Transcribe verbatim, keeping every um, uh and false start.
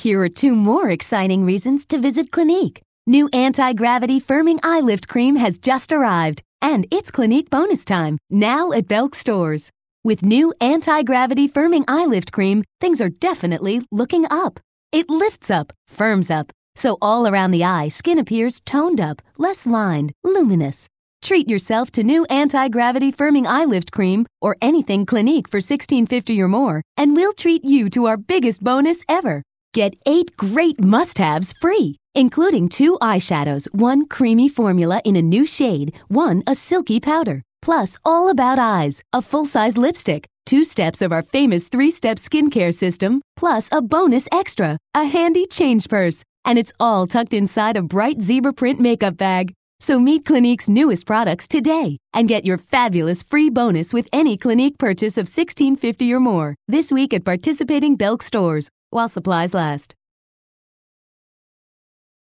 Here are two more exciting reasons to visit Clinique. New anti-gravity firming eye lift cream has just arrived, and it's Clinique bonus time, now at Belk stores. With new anti-gravity firming eye lift cream, things are definitely looking up. It lifts up, firms up, so all around the eye, skin appears toned up, less lined, luminous. Treat yourself to new anti-gravity firming eye lift cream or anything Clinique for sixteen fifty or more, and we'll treat you to our biggest bonus ever. Get eight great must-haves free, including two eyeshadows, one creamy formula in a new shade, one a silky powder, plus All About Eyes, a full-size lipstick, two steps of our famous three-step skincare system, plus a bonus extra, a handy change purse, and it's all tucked inside a bright zebra print makeup bag. So meet Clinique's newest products today and get your fabulous free bonus with any Clinique purchase of sixteen fifty or more this week at participating Belk stores while supplies last.